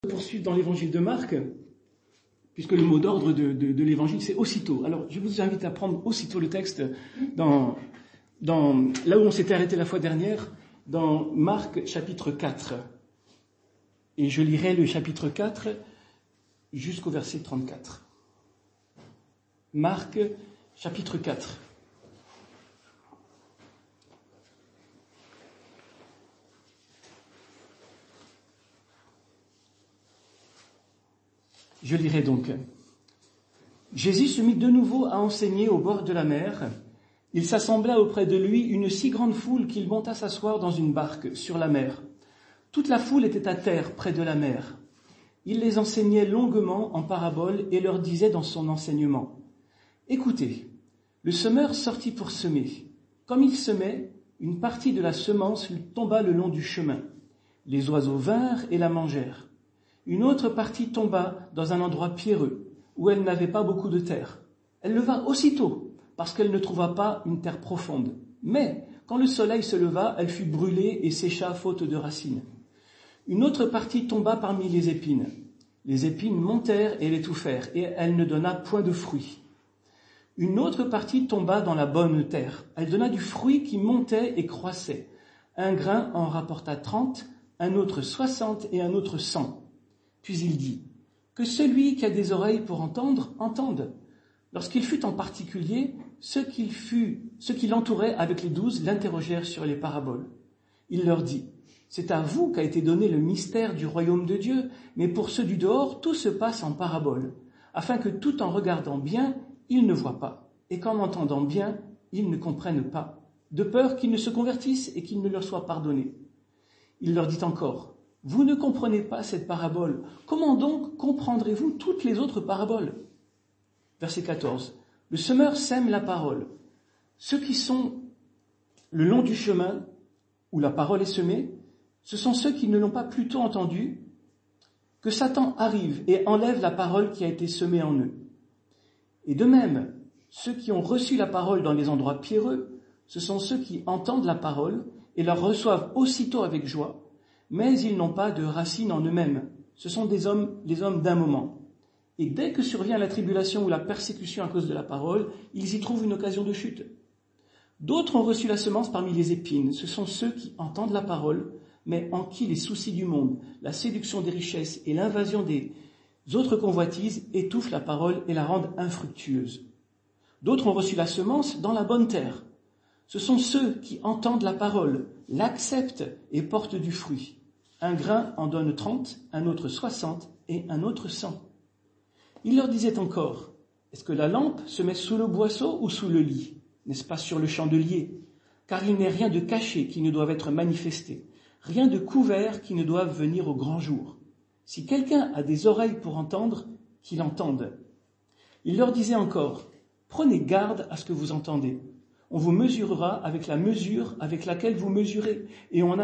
Poursuivre dans l'évangile de Marc, puisque le mot d'ordre de l'évangile, c'est aussitôt. Alors, je vous invite à prendre aussitôt le texte là où on s'était arrêté la fois dernière, dans Marc chapitre 4. Et je lirai le chapitre 4 jusqu'au verset 34. Marc chapitre 4. Je lirai donc. Jésus se mit de nouveau à enseigner au bord de la mer. Il s'assembla auprès de lui une si grande foule qu'il monta s'asseoir dans une barque sur la mer. Toute la foule était à terre près de la mer. Il les enseignait longuement en paraboles et leur disait dans son enseignement : Écoutez, le semeur sortit pour semer. Comme il semait, une partie de la semence tomba le long du chemin. Les oiseaux vinrent et la mangèrent. Une autre partie tomba dans un endroit pierreux, où elle n'avait pas beaucoup de terre. Elle leva aussitôt, parce qu'elle ne trouva pas une terre profonde. Mais, quand le soleil se leva, elle fut brûlée et sécha faute de racines. Une autre partie tomba parmi les épines. Les épines montèrent et l'étouffèrent, et elle ne donna point de fruits. Une autre partie tomba dans la bonne terre. Elle donna du fruit qui montait et croissait. Un grain en rapporta 30, un autre 60 et un autre 100. Puis il dit : Que celui qui a des oreilles pour entendre, entende. Lorsqu'il fut en particulier, ceux qui l'entouraient avec les 12 l'interrogèrent sur les paraboles. Il leur dit : C'est à vous qu'a été donné le mystère du royaume de Dieu, mais pour ceux du dehors, tout se passe en paraboles, afin que tout en regardant bien, ils ne voient pas, et qu'en entendant bien, ils ne comprennent pas, de peur qu'ils ne se convertissent et qu'il ne leur soit pardonné. Il leur dit encore : Vous ne comprenez pas cette parabole. Comment donc comprendrez-vous toutes les autres paraboles ? Verset 14. Le semeur sème la parole. Ceux qui sont le long du chemin où la parole est semée, ce sont ceux qui ne l'ont pas plutôt entendue, que Satan arrive et enlève la parole qui a été semée en eux. Et de même, ceux qui ont reçu la parole dans les endroits pierreux, ce sont ceux qui entendent la parole et la reçoivent aussitôt avec joie, mais ils n'ont pas de racines en eux-mêmes. Ce sont les hommes d'un moment. Et dès que survient la tribulation ou la persécution à cause de la parole, ils y trouvent une occasion de chute. D'autres ont reçu la semence parmi les épines. Ce sont ceux qui entendent la parole, mais en qui les soucis du monde, la séduction des richesses et l'invasion des autres convoitises étouffent la parole et la rendent infructueuse. D'autres ont reçu la semence dans la bonne terre. Ce sont ceux qui entendent la parole, l'acceptent et portent du fruit. Un grain en donne 30, un autre 60 et un autre 100. Il leur disait encore : Est-ce que la lampe se met sous le boisseau ou sous le lit ? N'est-ce pas sur le chandelier ? Car il n'est rien de caché qui ne doive être manifesté, rien de couvert qui ne doive venir au grand jour. Si quelqu'un a des oreilles pour entendre, qu'il entende. Il leur disait encore : Prenez garde à ce que vous entendez. On vous mesurera avec la mesure avec laquelle vous mesurez, et on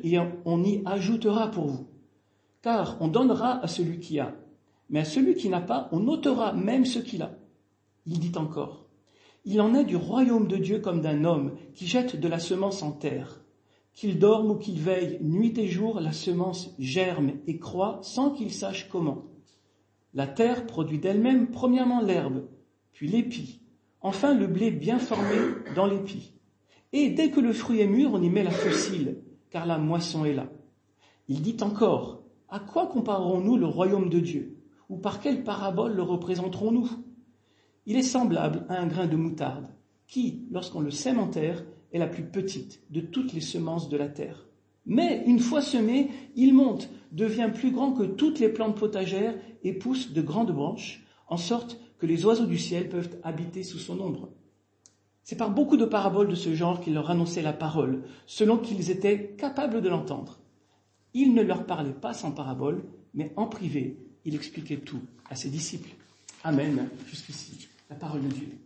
y ajoutera pour vous. Car on donnera à celui qui a, mais à celui qui n'a pas, on ôtera même ce qu'il a. Il dit encore : Il en est du royaume de Dieu comme d'un homme qui jette de la semence en terre. Qu'il dorme ou qu'il veille, nuit et jour, la semence germe et croît sans qu'il sache comment. La terre produit d'elle-même premièrement l'herbe, puis l'épi, enfin le blé bien formé dans l'épi. Et dès que le fruit est mûr, on y met la faucille, car la moisson est là. Il dit encore : À quoi comparerons-nous le royaume de Dieu ? Ou par quelle parabole le représenterons-nous ? Il est semblable à un grain de moutarde, qui, lorsqu'on le sème en terre, est la plus petite de toutes les semences de la terre. Mais, une fois semé, il monte, devient plus grand que toutes les plantes potagères et pousse de grandes branches, en sorte que les oiseaux du ciel peuvent habiter sous son ombre. C'est par beaucoup de paraboles de ce genre qu'il leur annonçait la parole, selon qu'ils étaient capables de l'entendre. Il ne leur parlait pas sans parabole, mais en privé, il expliquait tout à ses disciples. Amen. Jusqu'ici, la parole de Dieu.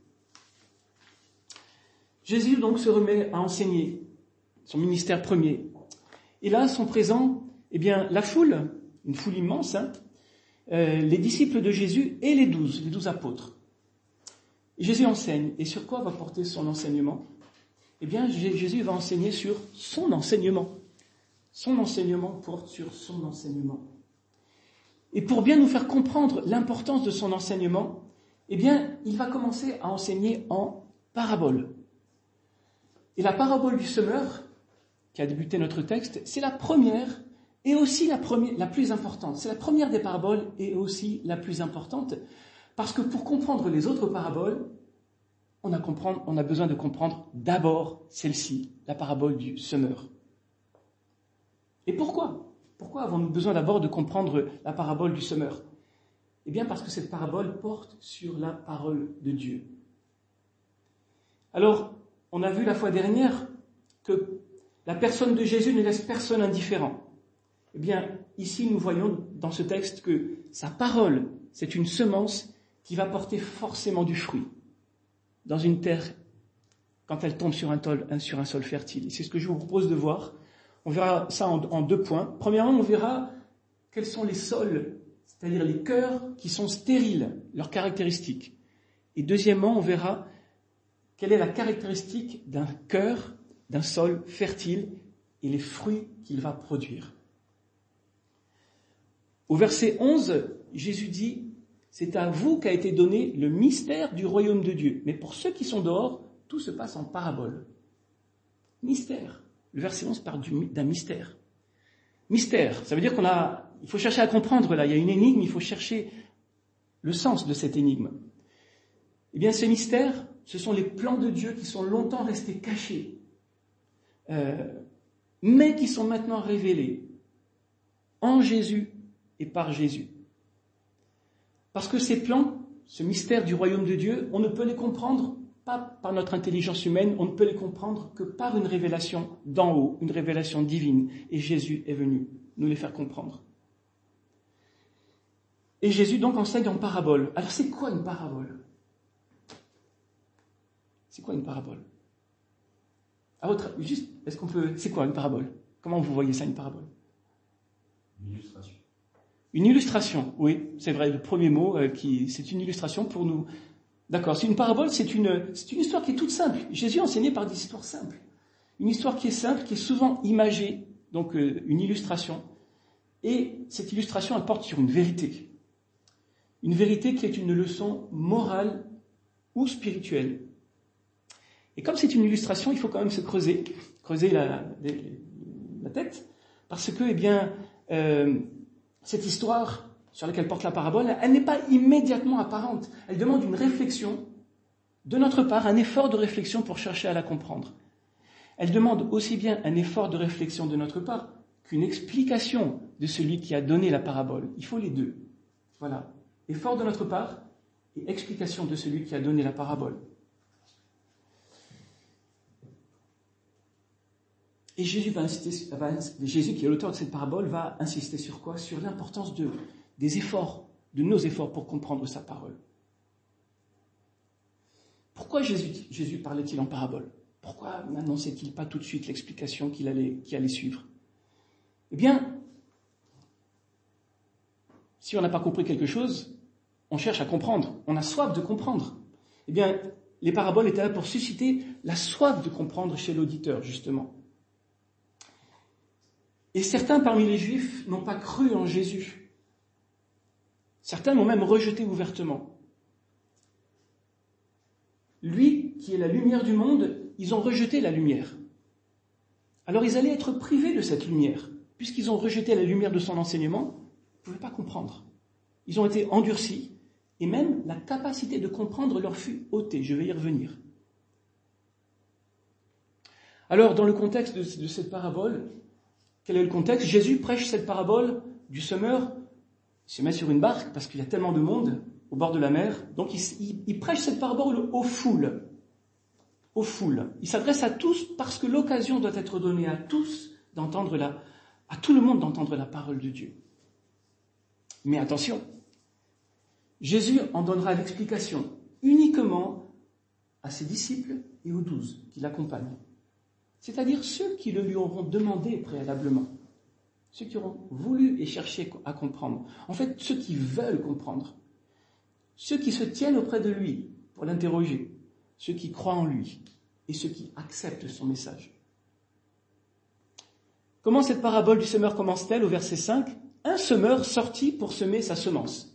Jésus donc se remet à enseigner son ministère premier. Et là sont présents, la foule, une foule immense, les disciples de Jésus et les 12 apôtres. Jésus enseigne. Et sur quoi va porter son enseignement ? Jésus va enseigner sur son enseignement. Son enseignement porte sur son enseignement. Et pour bien nous faire comprendre l'importance de son enseignement, eh bien, il va commencer à enseigner en parabole. Et la parabole du semeur, qui a débuté notre texte, c'est la première et aussi la plus importante. C'est la première des paraboles et aussi la plus importante, parce que pour comprendre les autres paraboles, on a besoin de comprendre d'abord celle-ci, la parabole du semeur. Et pourquoi ? Pourquoi avons-nous besoin d'abord de comprendre la parabole du semeur ? Eh bien, parce que cette parabole porte sur la parole de Dieu. Alors, on a vu la fois dernière que la personne de Jésus ne laisse personne indifférent. Eh bien, ici, nous voyons dans ce texte que sa parole, c'est une semence qui va porter forcément du fruit dans une terre quand elle tombe sur un sol fertile. Et c'est ce que je vous propose de voir. On verra ça en 2 points. Premièrement, on verra quels sont les sols, c'est-à-dire les cœurs qui sont stériles, leurs caractéristiques. Et deuxièmement, on verra quelle est la caractéristique d'un cœur, d'un sol fertile et les fruits qu'il va produire. Au verset 11, Jésus dit « C'est à vous qu'a été donné le mystère du royaume de Dieu. Mais pour ceux qui sont dehors, tout se passe en parabole. » Mystère. Le verset 11 parle d'un mystère. Mystère, ça veut dire il faut chercher à comprendre là. Il y a une énigme, il faut chercher le sens de cette énigme. Eh bien, ces mystères, ce sont les plans de Dieu qui sont longtemps restés cachés, mais qui sont maintenant révélés en Jésus et par Jésus. Parce que ces plans, ce mystère du royaume de Dieu, on ne peut les comprendre pas par notre intelligence humaine, on ne peut les comprendre que par une révélation d'en haut, une révélation divine. Et Jésus est venu nous les faire comprendre. Et Jésus donc enseigne en parabole. Alors c'est quoi une parabole ? C'est quoi une parabole ? C'est quoi une parabole ? Comment vous voyez ça, une parabole ? Une illustration. Une illustration, oui, c'est vrai, le premier mot, c'est une illustration pour nous. D'accord, c'est une parabole, c'est une histoire qui est toute simple. Jésus enseignait par des histoires simples. Une histoire qui est simple, qui est souvent imagée, donc une illustration. Et cette illustration, elle porte sur une vérité. Une vérité qui est une leçon morale ou spirituelle. Et comme c'est une illustration, il faut quand même se creuser la tête, parce que, cette histoire sur laquelle porte la parabole, elle n'est pas immédiatement apparente. Elle demande une réflexion de notre part, un effort de réflexion pour chercher à la comprendre. Elle demande aussi bien un effort de réflexion de notre part qu'une explication de celui qui a donné la parabole. Il faut les deux. Voilà. Effort de notre part et explication de celui qui a donné la parabole. Et Jésus, qui est l'auteur de cette parabole, va insister sur quoi ? Sur l'importance des efforts, de nos efforts pour comprendre sa parole. Pourquoi Jésus parlait-il en parabole ? Pourquoi n'annonçait-il pas tout de suite l'explication qui allait suivre ? Eh bien, si on n'a pas compris quelque chose, on cherche à comprendre, on a soif de comprendre. Eh bien, les paraboles étaient là pour susciter la soif de comprendre chez l'auditeur, justement. Et certains parmi les Juifs n'ont pas cru en Jésus. Certains l'ont même rejeté ouvertement. Lui, qui est la lumière du monde, ils ont rejeté la lumière. Alors ils allaient être privés de cette lumière. Puisqu'ils ont rejeté la lumière de son enseignement, ils ne pouvaient pas comprendre. Ils ont été endurcis, et même la capacité de comprendre leur fut ôtée. Je vais y revenir. Alors, dans le contexte de cette parabole, quel est le contexte ? Jésus prêche cette parabole du semeur. Il se met sur une barque parce qu'il y a tellement de monde au bord de la mer. Donc il prêche cette parabole aux foules. Aux foules. Il s'adresse à tous parce que l'occasion doit être donnée à tous à tout le monde d'entendre la parole de Dieu. Mais attention, Jésus en donnera l'explication uniquement à ses disciples et aux 12 qui l'accompagnent. C'est-à-dire ceux qui le lui auront demandé préalablement, ceux qui auront voulu et cherché à comprendre. En fait, ceux qui veulent comprendre, ceux qui se tiennent auprès de lui pour l'interroger, ceux qui croient en lui et ceux qui acceptent son message. Comment cette parabole du semeur commence-t-elle au verset 5 ? un semeur sortit pour semer sa semence.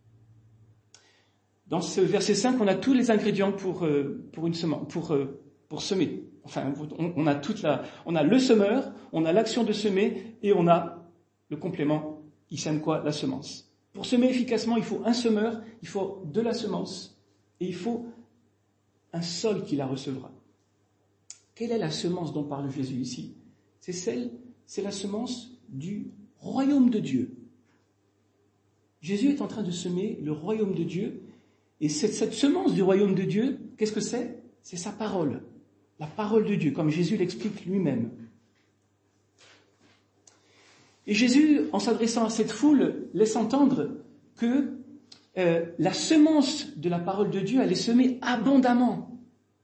Dans ce verset 5, on a tous les ingrédients pour une semence, pour semer. Enfin, on a le semeur, on a l'action de semer et on a le complément. Il sème quoi? La semence. Pour semer efficacement, il faut un semeur, il faut de la semence et il faut un sol qui la recevra. Quelle est la semence dont parle Jésus ici? C'est la semence du royaume de Dieu. Jésus est en train de semer le royaume de Dieu. Et cette semence du royaume de Dieu, qu'est-ce que c'est? C'est sa parole. La parole de Dieu, comme Jésus l'explique lui-même. Et Jésus, en s'adressant à cette foule, laisse entendre que la semence de la parole de Dieu, elle est semée abondamment.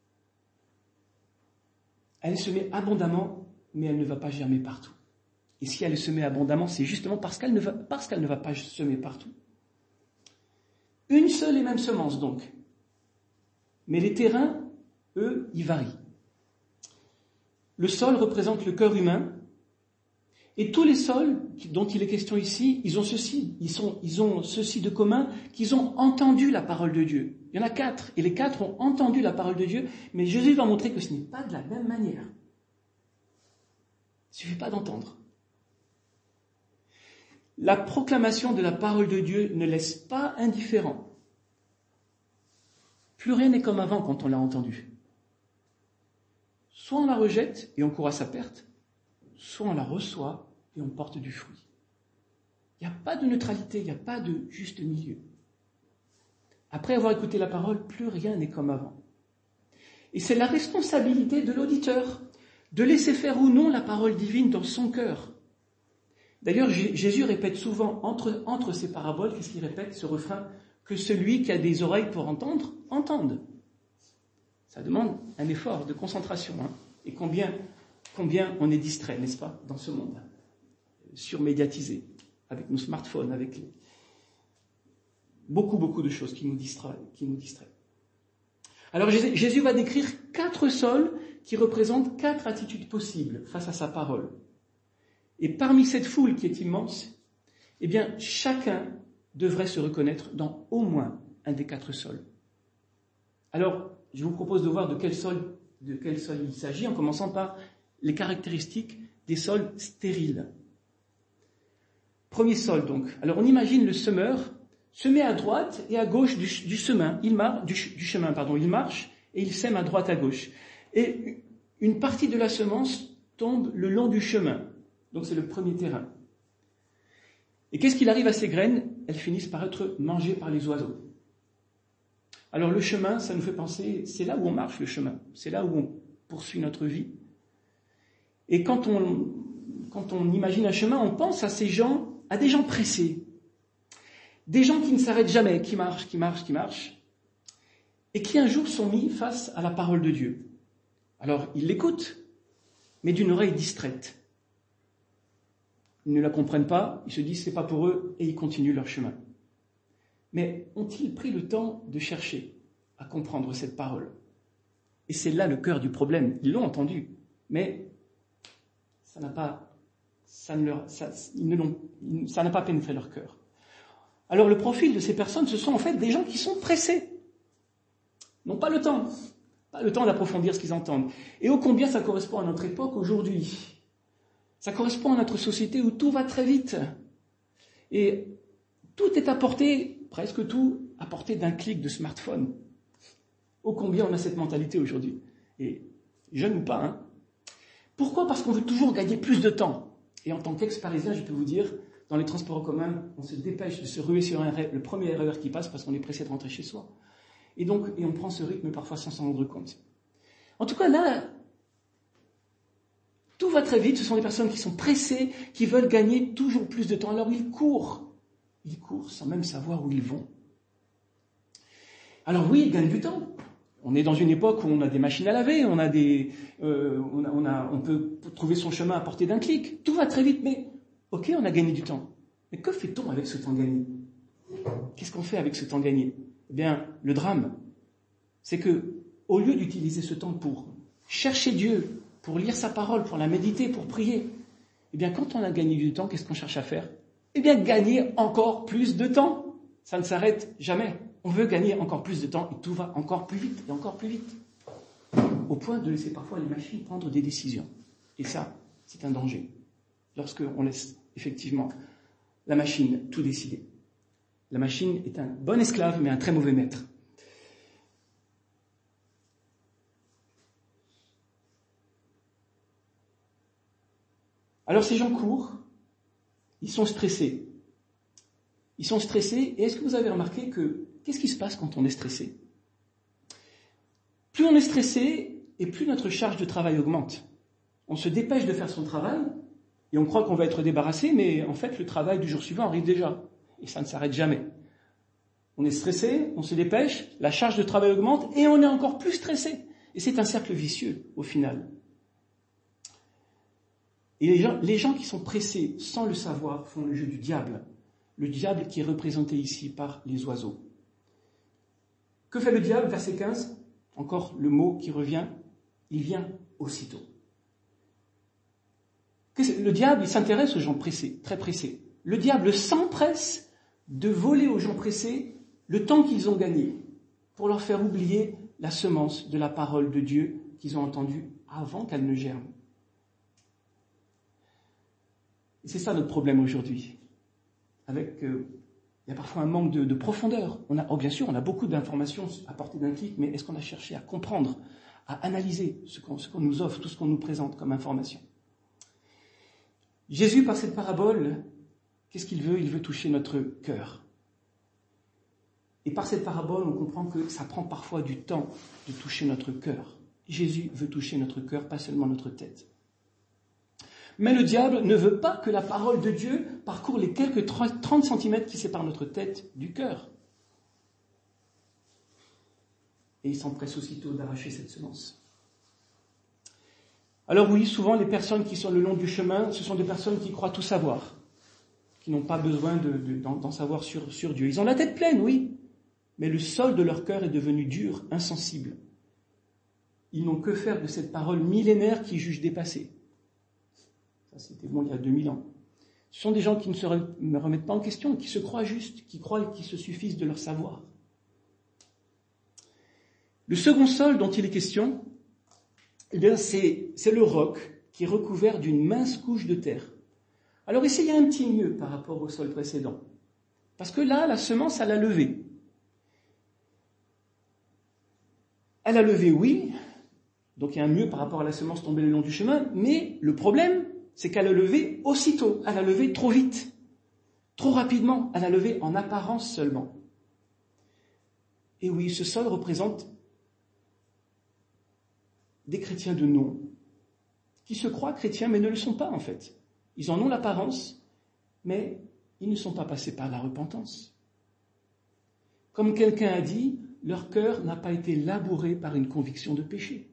Elle est semée abondamment, mais elle ne va pas germer partout. Et si elle est semée abondamment, c'est justement parce qu'elle ne va pas semer partout. Une seule et même semence, donc. Mais les terrains, eux, ils varient. Le sol représente le cœur humain. Et tous les sols dont il est question ici, ils ont ceci de commun, qu'ils ont entendu la parole de Dieu. Il y en a 4, et les 4 ont entendu la parole de Dieu, mais Jésus va montrer que ce n'est pas de la même manière. Il ne suffit pas d'entendre. La proclamation de la parole de Dieu ne laisse pas indifférent. Plus rien n'est comme avant quand on l'a entendu. Soit on la rejette et on court à sa perte, soit on la reçoit et on porte du fruit. Il n'y a pas de neutralité, il n'y a pas de juste milieu. Après avoir écouté la parole, plus rien n'est comme avant. Et c'est la responsabilité de l'auditeur de laisser faire ou non la parole divine dans son cœur. D'ailleurs, Jésus répète souvent entre ses paraboles, qu'est-ce qu'il répète, ce refrain? Que celui qui a des oreilles pour entendre, entende. Ça demande un effort de concentration. Et combien on est distrait, n'est-ce pas, dans ce monde, surmédiatisé, avec nos smartphones, avec beaucoup de choses qui nous distraient. Alors Jésus va décrire 4 sols qui représentent 4 attitudes possibles face à sa parole. Et parmi cette foule qui est immense, eh bien, chacun devrait se reconnaître dans au moins un des 4 sols. Alors, je vous propose de voir de quel sol il s'agit, en commençant par les caractéristiques des sols stériles. Premier sol, donc. Alors, on imagine le semeur semer à droite et à gauche du chemin. Il marche et il sème à droite à gauche. Et une partie de la semence tombe le long du chemin. Donc, c'est le premier terrain. Et qu'est-ce qu'il arrive à ces graines? Elles finissent par être mangées par les oiseaux. Alors le chemin, ça nous fait penser, c'est là où on marche le chemin, c'est là où on poursuit notre vie. Et quand on imagine un chemin, on pense à des gens pressés, des gens qui ne s'arrêtent jamais, qui marchent, et qui un jour sont mis face à la parole de Dieu. Alors ils l'écoutent, mais d'une oreille distraite. Ils ne la comprennent pas, ils se disent c'est pas pour eux, et ils continuent leur chemin. Mais ont-ils pris le temps de chercher à comprendre cette parole? Et c'est là le cœur du problème. Ils l'ont entendu, mais ça n'a pas pénétré leur cœur. Alors le profil de ces personnes, ce sont en fait des gens qui sont pressés. N'ont pas le temps d'approfondir ce qu'ils entendent. Et ô combien ça correspond à notre époque aujourd'hui. Ça correspond à notre société où tout va très vite. Et tout est à portée, presque tout, à portée d'un clic de smartphone. Ô combien on a cette mentalité aujourd'hui. Et jeune ou pas, Pourquoi? Parce qu'on veut toujours gagner plus de temps. Et en tant qu'ex-parisien, je peux vous dire, dans les transports en commun, on se dépêche de se ruer sur le premier RER qui passe parce qu'on est pressé de rentrer chez soi. Et on prend ce rythme parfois sans s'en rendre compte. En tout cas, là, tout va très vite. Ce sont des personnes qui sont pressées, qui veulent gagner toujours plus de temps. Alors ils courent. Ils courent sans même savoir où ils vont. Alors oui, ils gagnent du temps. On est dans une époque où on a des machines à laver, on peut trouver son chemin à portée d'un clic. Tout va très vite, mais ok, on a gagné du temps. Mais que fait-on avec ce temps gagné? Qu'est-ce qu'on fait avec ce temps gagné? Eh bien, le drame, c'est que, au lieu d'utiliser ce temps pour chercher Dieu, pour lire sa parole, pour la méditer, pour prier, eh bien, quand on a gagné du temps, qu'est-ce qu'on cherche à faire? Eh bien, gagner encore plus de temps. Ça ne s'arrête jamais. On veut gagner encore plus de temps et tout va encore plus vite et encore plus vite. Au point de laisser parfois les machines prendre des décisions. Et ça, c'est un danger. Lorsqu'on laisse effectivement la machine tout décider. La machine est un bon esclave, mais un très mauvais maître. Alors ces gens courent, ils sont stressés. Ils sont stressés, et est-ce que vous avez remarqué qu'est-ce qui se passe quand on est stressé ? Plus on est stressé, et plus notre charge de travail augmente. On se dépêche de faire son travail, et on croit qu'on va être débarrassé, mais en fait le travail du jour suivant arrive déjà, et ça ne s'arrête jamais. On est stressé, on se dépêche, la charge de travail augmente, et on est encore plus stressé. Et c'est un cercle vicieux, au final. Et les gens qui sont pressés sans le savoir font le jeu du diable. Le diable qui est représenté ici par les oiseaux. Que fait le diable, verset 15 ? Encore le mot qui revient, il vient aussitôt. Le diable, il s'intéresse aux gens pressés, très pressés. Le diable s'empresse de voler aux gens pressés le temps qu'ils ont gagné, pour leur faire oublier la semence de la parole de Dieu qu'ils ont entendue avant qu'elle ne germe. Et c'est ça notre problème aujourd'hui. Il y a parfois un manque de profondeur. Bien sûr, on a beaucoup d'informations à portée d'un clic, mais est-ce qu'on a cherché à comprendre, à analyser ce qu'on nous offre, tout ce qu'on nous présente comme information ? Jésus, par cette parabole, qu'est-ce qu'il veut ? Il veut toucher notre cœur. Et par cette parabole, on comprend que ça prend parfois du temps de toucher notre cœur. Jésus veut toucher notre cœur, pas seulement notre tête. Mais le diable ne veut pas que la parole de Dieu parcourt les quelques 30 cm qui séparent notre tête du cœur. Et il s'empresse aussitôt d'arracher cette semence. Alors oui, souvent les personnes qui sont le long du chemin, ce sont des personnes qui croient tout savoir, qui n'ont pas besoin d'en savoir sur Dieu. Ils ont la tête pleine, oui, mais le sol de leur cœur est devenu dur, insensible. Ils n'ont que faire de cette parole millénaire qui juge dépassée. Ça, c'était bon il y a 2000 ans. Ce sont des gens qui ne se remettent pas en question, qui se croient justes, qui croient et qui se suffisent de leur savoir. Le second sol dont il est question, eh bien, c'est le roc qui est recouvert d'une mince couche de terre. Alors ici, il y a un petit mieux par rapport au sol précédent. Parce que là, la semence, elle a levé. Elle a levé, oui. Donc il y a un mieux par rapport à la semence tombée le long du chemin. Mais le problème, c'est qu'elle a levé aussitôt. Elle a levé trop vite. Trop rapidement. Elle a levé en apparence seulement. Et oui, ce sol représente des chrétiens de nom, qui se croient chrétiens, mais ne le sont pas en fait. Ils en ont l'apparence, mais ils ne sont pas passés par la repentance. Comme quelqu'un a dit, leur cœur n'a pas été labouré par une conviction de péché.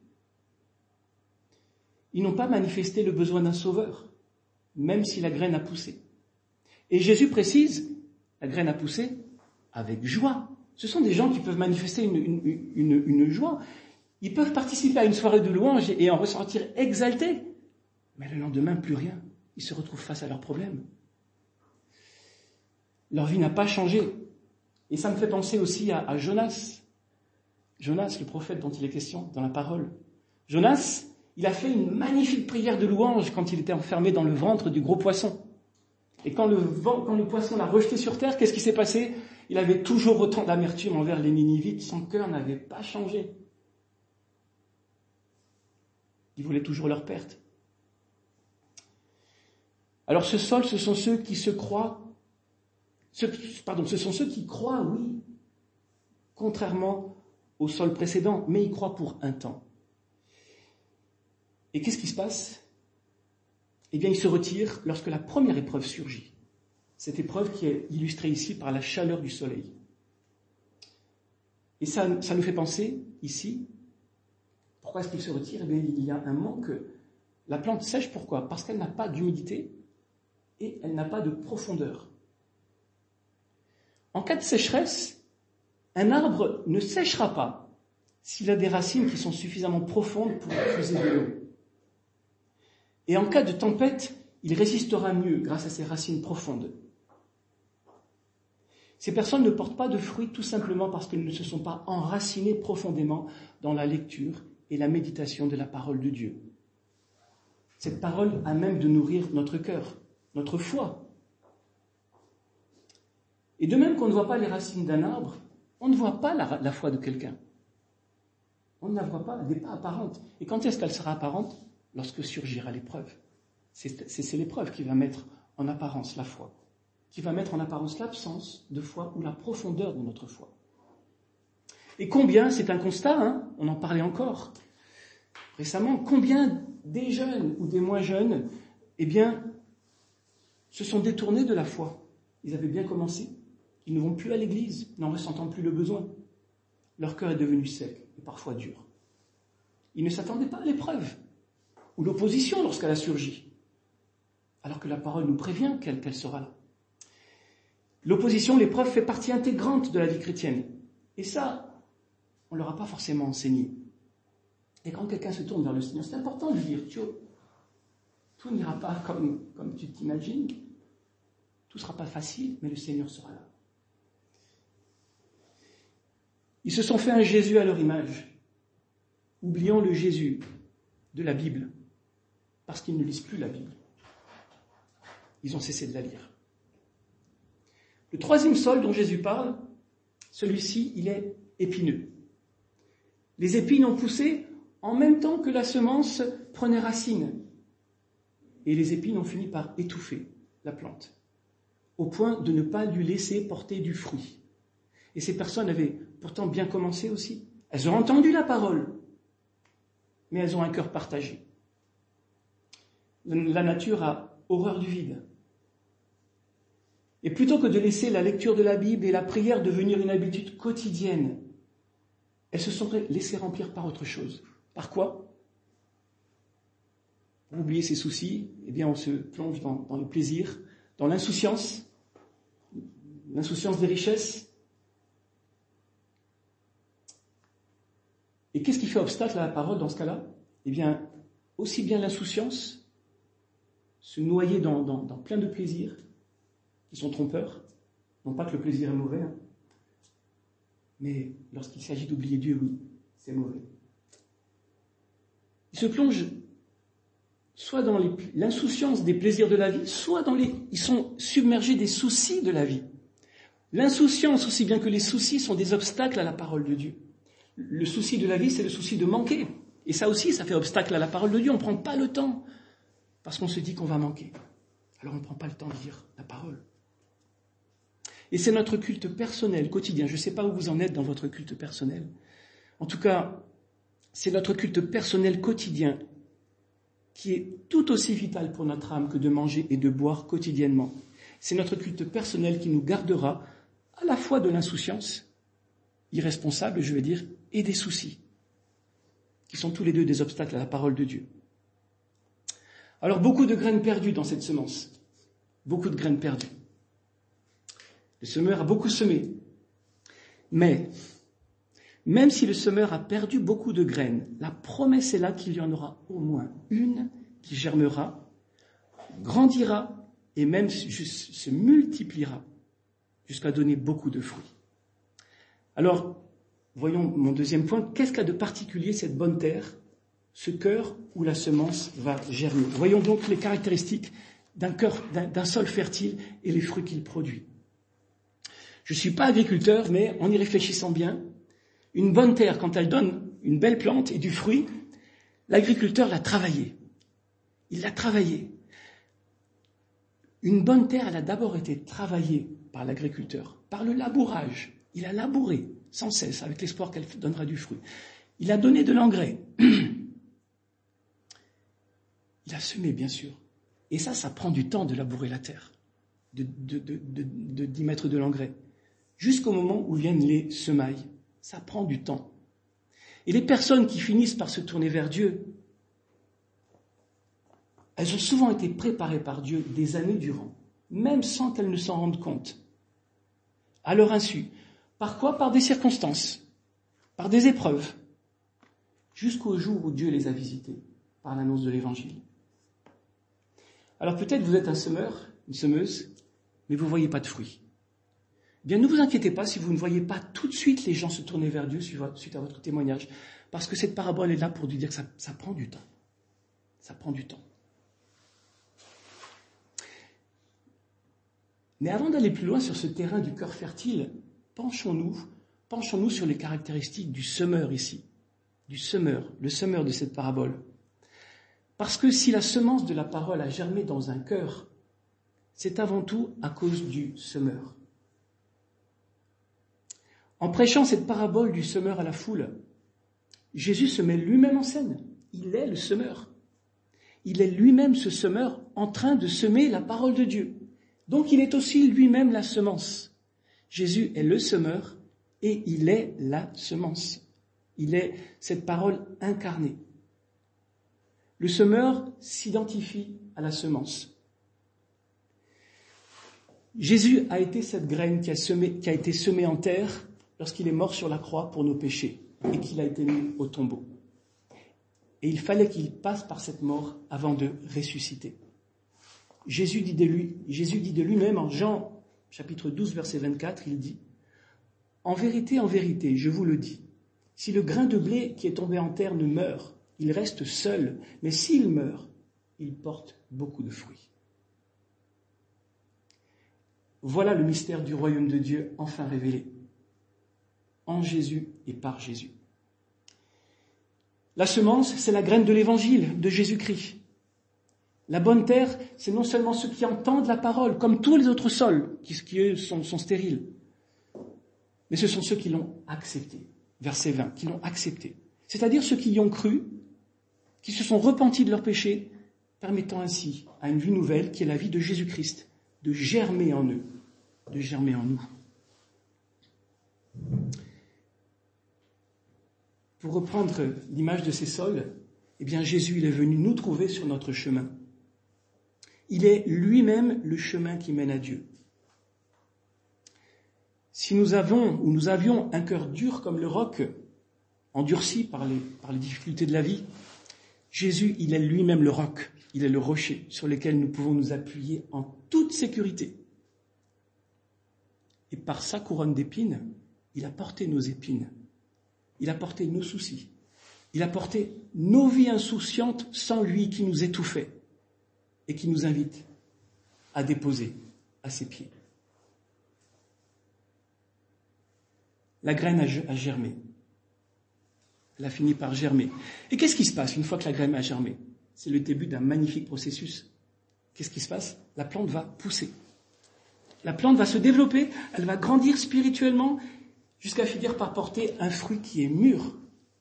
Ils n'ont pas manifesté le besoin d'un sauveur, même si la graine a poussé. Et Jésus précise, la graine a poussé avec joie. Ce sont des gens qui peuvent manifester une joie. Ils peuvent participer à une soirée de louange et en ressentir exaltés. Mais le lendemain, plus rien. Ils se retrouvent face à leurs problèmes. Leur vie n'a pas changé. Et ça me fait penser aussi à Jonas. Jonas, le prophète dont il est question dans la parole. Jonas, il a fait une magnifique prière de louange quand il était enfermé dans le ventre du gros poisson. Et quand le poisson l'a rejeté sur terre, qu'est-ce qui s'est passé ? Il avait toujours autant d'amertume envers les Ninivites. Son cœur n'avait pas changé. Il voulait toujours leur perte. Alors ce sol, ce sont ceux qui croient, oui, contrairement au sol précédent, mais ils croient pour un temps. Et qu'est-ce qui se passe ? Eh bien, ils se retirent lorsque la première épreuve surgit. Cette épreuve qui est illustrée ici par la chaleur du soleil. Et ça nous fait penser, ici, pourquoi est-ce qu'ils se retirent ? Eh bien, il y a un manque. La plante sèche, pourquoi ? Parce qu'elle n'a pas d'humidité et elle n'a pas de profondeur. En cas de sécheresse, un arbre ne séchera pas s'il a des racines qui sont suffisamment profondes pour puiser de l'eau. Et en cas de tempête, il résistera mieux grâce à ses racines profondes. Ces personnes ne portent pas de fruits tout simplement parce qu'elles ne se sont pas enracinées profondément dans la lecture et la méditation de la parole de Dieu. Cette parole a même de nourrir notre cœur, notre foi. Et de même qu'on ne voit pas les racines d'un arbre, on ne voit pas la foi de quelqu'un. On ne la voit pas, elle n'est pas apparente. Et quand est-ce qu'elle sera apparente ? Lorsque surgira l'épreuve. C'est l'épreuve qui va mettre en apparence la foi, qui va mettre en apparence l'absence de foi ou la profondeur de notre foi. Et combien, c'est un constat, on en parlait encore récemment, combien des jeunes ou des moins jeunes, se sont détournés de la foi. Ils avaient bien commencé, ils ne vont plus à l'église, n'en ressentant plus le besoin. Leur cœur est devenu sec et parfois dur. Ils ne s'attendaient pas à l'épreuve ou l'opposition lorsqu'elle a surgi, alors que la parole nous prévient qu'elle sera là. L'opposition, l'épreuve fait partie intégrante de la vie chrétienne. Et ça, on ne leur a pas forcément enseigné. Et quand quelqu'un se tourne vers le Seigneur, c'est important de lui dire, tout n'ira pas comme tu t'imagines, tout ne sera pas facile, mais le Seigneur sera là. Ils se sont fait un Jésus à leur image, oubliant le Jésus de la Bible, parce qu'ils ne lisent plus la Bible. Ils ont cessé de la lire. Le troisième sol dont Jésus parle, celui-ci, il est épineux. Les épines ont poussé en même temps que la semence prenait racine. Et les épines ont fini par étouffer la plante, au point de ne pas lui laisser porter du fruit. Et ces personnes avaient pourtant bien commencé aussi. Elles ont entendu la parole, mais elles ont un cœur partagé. La nature a horreur du vide. Et plutôt que de laisser la lecture de la Bible et la prière devenir une habitude quotidienne, elles se sont laissées remplir par autre chose. Par quoi ? Pour oublier ses soucis, on se plonge dans le plaisir, dans l'insouciance des richesses. Et qu'est-ce qui fait obstacle à la parole dans ce cas-là ? Aussi bien l'insouciance, se noyer dans plein de plaisirs qui sont trompeurs, non pas que le plaisir est mauvais, mais lorsqu'il s'agit d'oublier Dieu, oui, c'est mauvais. Ils se plongent soit dans l'insouciance des plaisirs de la vie, soit ils sont submergés des soucis de la vie. L'insouciance, aussi bien que les soucis, sont des obstacles à la parole de Dieu. Le souci de la vie, c'est le souci de manquer. Et ça aussi, ça fait obstacle à la parole de Dieu. On ne prend pas le temps, parce qu'on se dit qu'on va manquer. Alors on ne prend pas le temps de lire la parole. Et c'est notre culte personnel, quotidien. Je ne sais pas où vous en êtes dans votre culte personnel. En tout cas, c'est notre culte personnel quotidien qui est tout aussi vital pour notre âme que de manger et de boire quotidiennement. C'est notre culte personnel qui nous gardera à la fois de l'insouciance, irresponsable, je vais dire, et des soucis, qui sont tous les deux des obstacles à la parole de Dieu. Alors, beaucoup de graines perdues dans cette semence. Beaucoup de graines perdues. Le semeur a beaucoup semé. Mais, même si le semeur a perdu beaucoup de graines, la promesse est là qu'il y en aura au moins une qui germera, grandira et même se multipliera jusqu'à donner beaucoup de fruits. Alors, voyons mon deuxième point. Qu'est-ce qu'a de particulier cette bonne terre, ce cœur où la semence va germer ? Voyons donc les caractéristiques d'un sol fertile et les fruits qu'il produit. Je ne suis pas agriculteur, mais en y réfléchissant bien, une bonne terre, quand elle donne une belle plante et du fruit, l'agriculteur l'a travaillée. Il l'a travaillée. Une bonne terre, elle a d'abord été travaillée par l'agriculteur, par le labourage. Il a labouré sans cesse, avec l'espoir qu'elle donnera du fruit. Il a donné de l'engrais. Il a semé, bien sûr. Et ça prend du temps de labourer la terre, d'y mettre de l'engrais. Jusqu'au moment où viennent les semailles. Ça prend du temps. Et les personnes qui finissent par se tourner vers Dieu, elles ont souvent été préparées par Dieu des années durant, même sans qu'elles ne s'en rendent compte. À leur insu. Par quoi ? Par des circonstances, par des épreuves, jusqu'au jour où Dieu les a visitées, par l'annonce de l'Évangile. Alors peut-être vous êtes un semeur, une semeuse, mais vous ne voyez pas de fruits. Bien, ne vous inquiétez pas si vous ne voyez pas tout de suite les gens se tourner vers Dieu suite à votre témoignage, parce que cette parabole est là pour nous dire que ça prend du temps. Ça prend du temps. Mais avant d'aller plus loin sur ce terrain du cœur fertile, penchons-nous sur les caractéristiques du semeur ici, le semeur de cette parabole. Parce que si la semence de la parole a germé dans un cœur, c'est avant tout à cause du semeur. En prêchant cette parabole du semeur à la foule, Jésus se met lui-même en scène. Il est le semeur. Il est lui-même ce semeur en train de semer la parole de Dieu. Donc il est aussi lui-même la semence. Jésus est le semeur et il est la semence. Il est cette parole incarnée. Le semeur s'identifie à la semence. Jésus a été cette graine qui a été semée en terre lorsqu'il est mort sur la croix pour nos péchés et qu'il a été mis au tombeau. Et il fallait qu'il passe par cette mort avant de ressusciter. Jésus dit de lui-même en Jean chapitre 12 verset 24, il dit « En vérité, je vous le dis, si le grain de blé qui est tombé en terre ne meurt, il reste seul, mais s'il meurt, il porte beaucoup de fruits. » Voilà le mystère du royaume de Dieu enfin révélé, en Jésus et par Jésus. La semence, c'est la graine de l'évangile de Jésus-Christ. La bonne terre, c'est non seulement ceux qui entendent la parole, comme tous les autres sols, qui eux sont stériles, mais ce sont ceux qui l'ont accepté. Verset 20, qui l'ont accepté. C'est-à-dire ceux qui y ont cru, qui se sont repentis de leurs péchés, permettant ainsi à une vie nouvelle, qui est la vie de Jésus-Christ, de germer en eux, de germer en nous. Pour reprendre l'image de ces sols, eh bien Jésus il est venu nous trouver sur notre chemin. Il est lui-même le chemin qui mène à Dieu. Si nous avions un cœur dur comme le roc, endurci par les difficultés de la vie, Jésus, il est lui-même le roc, il est le rocher sur lequel nous pouvons nous appuyer en toute sécurité. Et par sa couronne d'épines, il a porté nos épines, il a porté nos soucis, il a porté nos vies insouciantes sans lui qui nous étouffait et qui nous invite à déposer à ses pieds. La graine a germé. Elle a fini par germer. Et qu'est-ce qui se passe une fois que la graine a germé? C'est le début d'un magnifique processus. Qu'est-ce qui se passe? La plante va pousser. La plante va se développer, elle va grandir spirituellement jusqu'à finir par porter un fruit qui est mûr.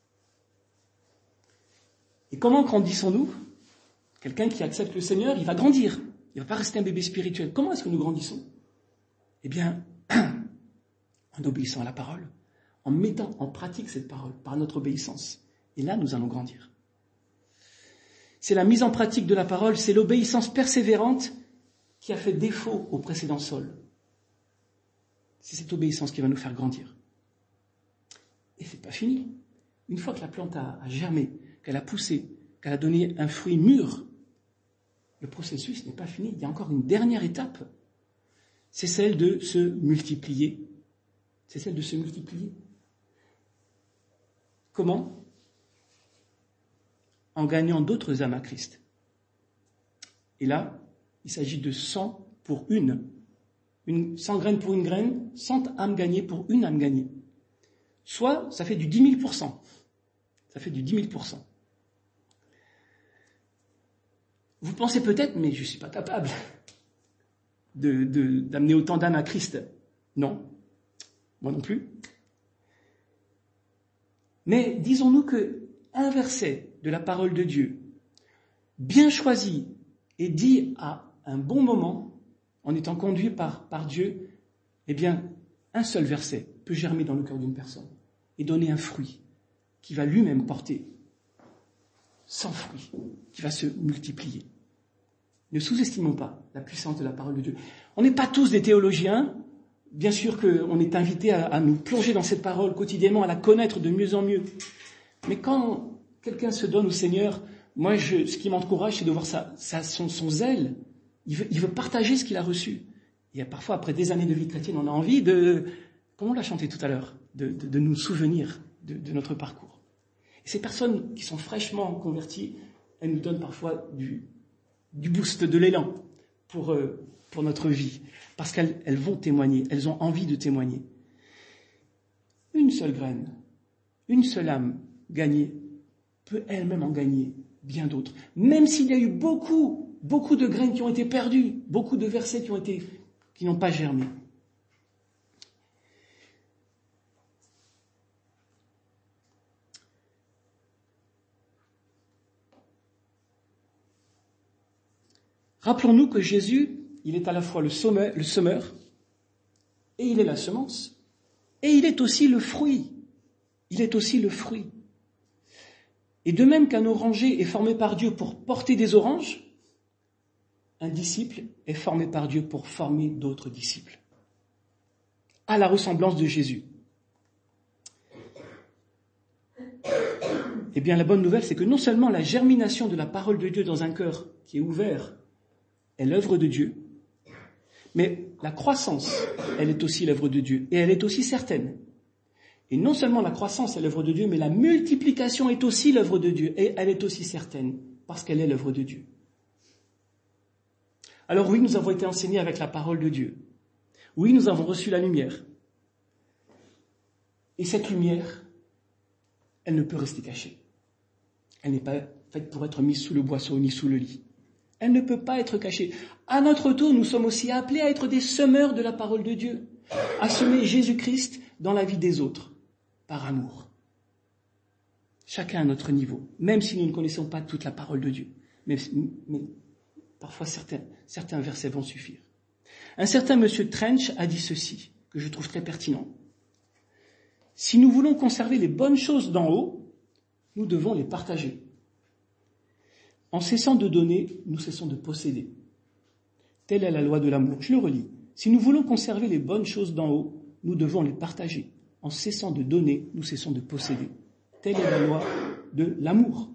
Et comment grandissons-nous? Quelqu'un qui accepte le Seigneur, il va grandir. Il ne va pas rester un bébé spirituel. Comment est-ce que nous grandissons? Eh bien, en obéissant à la parole, en mettant en pratique cette parole par notre obéissance. Et là, nous allons grandir. C'est la mise en pratique de la parole, c'est l'obéissance persévérante qui a fait défaut au précédent sol. C'est cette obéissance qui va nous faire grandir. Et c'est pas fini. Une fois que la plante a germé, qu'elle a poussé, qu'elle a donné un fruit mûr, le processus n'est pas fini. Il y a encore une dernière étape. C'est celle de se multiplier. C'est celle de se multiplier. Comment? En gagnant d'autres âmes à Christ. Et là, il s'agit de 100 pour une 100 graines pour une graine, 100 âmes gagnées pour une âme gagnée. Soit, ça fait du 10 000%. Ça fait du 10 000%. Vous pensez peut-être, mais je ne suis pas capable d'amener autant d'âmes à Christ. Non, moi non plus. Mais disons-nous qu'un verset de la parole de Dieu, bien choisi et dit à un bon moment, en étant conduit par Dieu, eh bien, un seul verset peut germer dans le cœur d'une personne et donner un fruit qui va lui-même porter 100 fruits, qui va se multiplier. Ne sous-estimons pas la puissance de la parole de Dieu. On n'est pas tous des théologiens. Bien sûr qu'on est invité à nous plonger dans cette parole quotidiennement, à la connaître de mieux en mieux. Mais quand quelqu'un se donne au Seigneur, moi, ce qui m'encourage, c'est de voir son zèle. Il veut partager ce qu'il a reçu. Et parfois, après des années de vie chrétienne, on a envie de, comme on l'a chanté tout à l'heure, de nous souvenir de notre parcours. Et ces personnes qui sont fraîchement converties, elles nous donnent parfois du boost, de l'élan pour notre vie. Parce qu'elles vont témoigner, elles ont envie de témoigner. Une seule graine, une seule âme gagnée peut elle-même en gagner bien d'autres. Même s'il y a eu beaucoup de graines qui ont été perdues, beaucoup de versets qui n'ont pas germé. Rappelons-nous que Jésus, il est à la fois le semeur, et il est la semence, et il est aussi le fruit. Il est aussi le fruit. Et de même qu'un oranger est formé par Dieu pour porter des oranges, un disciple est formé par Dieu pour former d'autres disciples, à la ressemblance de Jésus. Eh bien, la bonne nouvelle, c'est que non seulement la germination de la parole de Dieu dans un cœur qui est ouvert est l'œuvre de Dieu, mais la croissance, elle est aussi l'œuvre de Dieu, et elle est aussi certaine. Et non seulement la croissance est l'œuvre de Dieu, mais la multiplication est aussi l'œuvre de Dieu, et elle est aussi certaine, parce qu'elle est l'œuvre de Dieu. Alors oui, nous avons été enseignés avec la parole de Dieu. Oui, nous avons reçu la lumière. Et cette lumière, elle ne peut rester cachée. Elle n'est pas faite pour être mise sous le boisseau ni sous le lit. Elle ne peut pas être cachée. À notre tour, nous sommes aussi appelés à être des semeurs de la parole de Dieu, à semer Jésus-Christ dans la vie des autres, par amour. Chacun à notre niveau, même si nous ne connaissons pas toute la parole de Dieu. Mais parfois, certains versets vont suffire. Un certain monsieur Trench a dit ceci, que je trouve très pertinent. Si nous voulons conserver les bonnes choses d'en haut, nous devons les partager. En cessant de donner, nous cessons de posséder. Telle est la loi de l'amour. Je le relis. Si nous voulons conserver les bonnes choses d'en haut, nous devons les partager. En cessant de donner, nous cessons de posséder. Telle est la loi de l'amour.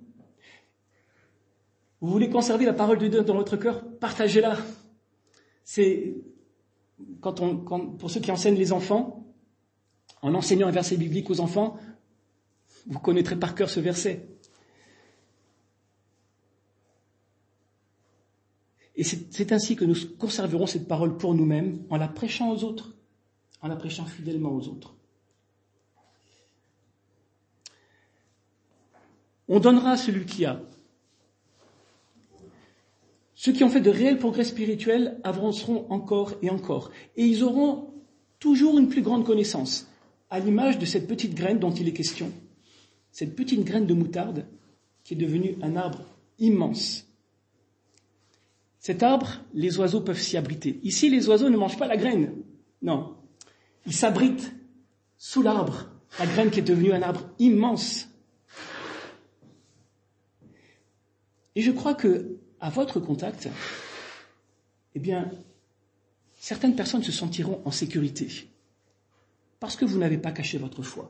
Vous voulez conserver la parole de Dieu dans votre cœur? Partagez-la. C'est pour ceux qui enseignent les enfants, en enseignant un verset biblique aux enfants, vous connaîtrez par cœur ce verset. Et c'est ainsi que nous conserverons cette parole pour nous-mêmes, en la prêchant aux autres, en la prêchant fidèlement aux autres. On donnera à celui qui a. Ceux qui ont fait de réels progrès spirituels avanceront encore et encore. Et ils auront toujours une plus grande connaissance, à l'image de cette petite graine dont il est question. Cette petite graine de moutarde qui est devenue un arbre immense. Cet arbre, les oiseaux peuvent s'y abriter. Ici, les oiseaux ne mangent pas la graine. Non. Ils s'abritent sous l'arbre, la graine qui est devenue un arbre immense. Et je crois que, à votre contact, eh bien, certaines personnes se sentiront en sécurité. Parce que vous n'avez pas caché votre foi.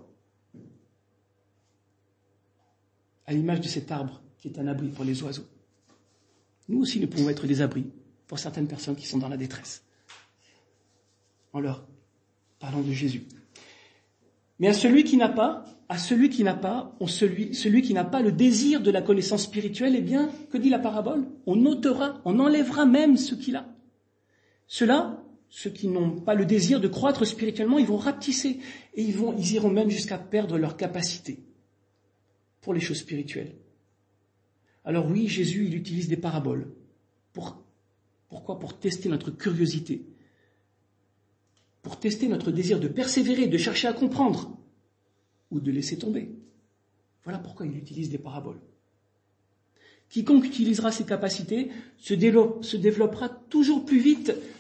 À l'image de cet arbre qui est un abri pour les oiseaux. Nous aussi, nous pouvons être des abris pour certaines personnes qui sont dans la détresse. En leur parlant de Jésus. Mais celui qui n'a pas le désir de la connaissance spirituelle, eh bien, que dit la parabole? On enlèvera même ce qu'il a. Ceux-là, ceux qui n'ont pas le désir de croître spirituellement, ils vont rapetisser et ils iront même jusqu'à perdre leur capacité pour les choses spirituelles. Alors oui, Jésus, il utilise des paraboles. Pourquoi? Pour tester notre curiosité. Pour tester notre désir de persévérer, de chercher à comprendre, ou de laisser tomber. Voilà pourquoi il utilise des paraboles. Quiconque utilisera ses capacités se développera toujours plus,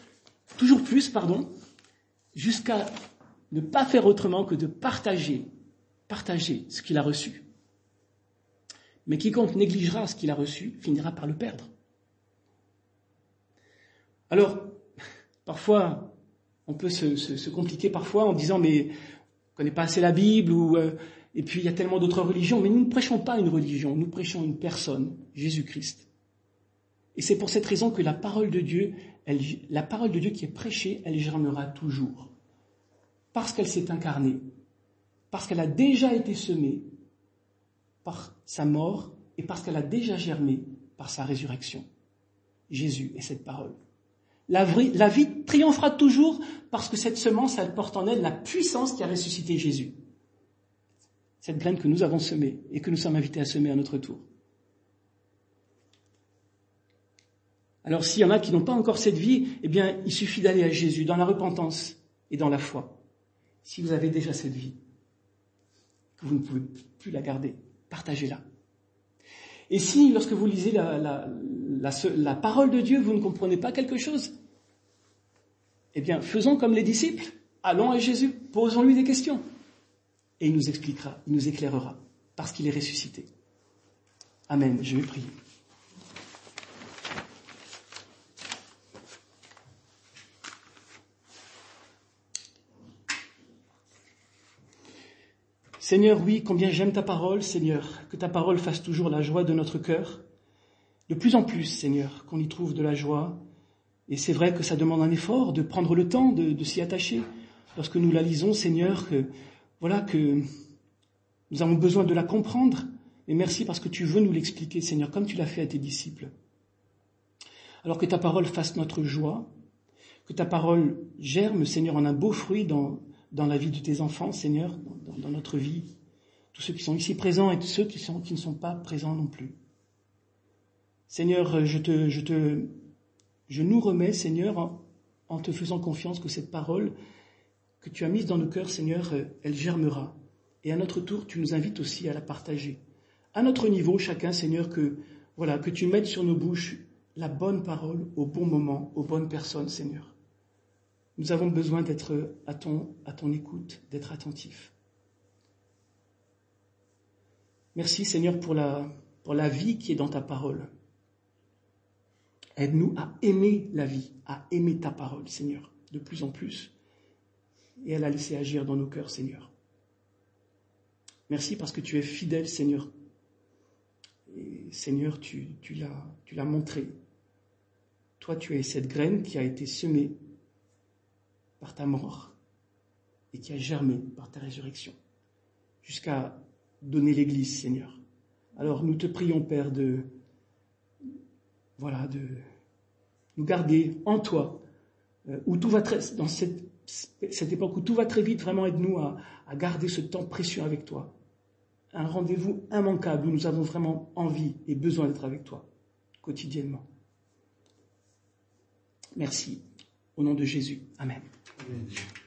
jusqu'à ne pas faire autrement que de partager ce qu'il a reçu. Mais quiconque négligera ce qu'il a reçu finira par le perdre. Alors, parfois, on peut se compliquer parfois en disant mais on ne connaît pas assez la Bible et puis il y a tellement d'autres religions. Mais nous ne prêchons pas une religion, nous prêchons une personne, Jésus-Christ. Et c'est pour cette raison que la parole de Dieu, la parole de Dieu qui est prêchée, elle germera toujours. Parce qu'elle s'est incarnée, parce qu'elle a déjà été semée par sa mort et parce qu'elle a déjà germé par sa résurrection. Jésus est cette parole. La vie triomphera toujours parce que cette semence, elle porte en elle la puissance qui a ressuscité Jésus. Cette graine que nous avons semée et que nous sommes invités à semer à notre tour. Alors s'il y en a qui n'ont pas encore cette vie, eh bien il suffit d'aller à Jésus dans la repentance et dans la foi. Si vous avez déjà cette vie, que vous ne pouvez plus la garder, partagez-la. Et si, lorsque vous lisez la parole de Dieu, vous ne comprenez pas quelque chose, eh bien, faisons comme les disciples, allons à Jésus, posons-lui des questions. Et il nous expliquera, il nous éclairera, parce qu'il est ressuscité. Amen, je vais prier. Seigneur, oui, combien j'aime ta parole, Seigneur, que ta parole fasse toujours la joie de notre cœur. De plus en plus, Seigneur, qu'on y trouve de la joie. Et c'est vrai que ça demande un effort de prendre le temps de s'y attacher. Lorsque nous la lisons, Seigneur, que nous avons besoin de la comprendre. Et merci parce que tu veux nous l'expliquer, Seigneur, comme tu l'as fait à tes disciples. Alors que ta parole fasse notre joie, que ta parole germe, Seigneur, en un beau fruit dans la vie de tes enfants, Seigneur, dans notre vie, tous ceux qui sont ici présents et tous ceux qui ne sont pas présents non plus. Seigneur, je nous remets, Seigneur, en te faisant confiance que cette parole que tu as mise dans nos cœurs, Seigneur, elle germera. Et à notre tour, tu nous invites aussi à la partager. À notre niveau, chacun, Seigneur, que tu mettes sur nos bouches la bonne parole au bon moment, aux bonnes personnes, Seigneur. Nous avons besoin d'être à ton écoute, d'être attentifs. Merci, Seigneur, pour la vie qui est dans ta parole. Aide-nous à aimer la vie, à aimer ta parole, Seigneur, de plus en plus, et à la laisser agir dans nos cœurs, Seigneur. Merci parce que tu es fidèle, Seigneur. Et Seigneur, tu l'as montré. Toi, tu es cette graine qui a été semée par ta mort et qui a germé par ta résurrection, jusqu'à donner l'Église, Seigneur. Alors nous te prions, Père, de nous garder en toi, où tout va dans cette époque où tout va très vite. Vraiment, aide-nous à garder ce temps précieux avec toi. Un rendez-vous immanquable où nous avons vraiment envie et besoin d'être avec toi, quotidiennement. Merci. Au nom de Jésus. Amen. Amen.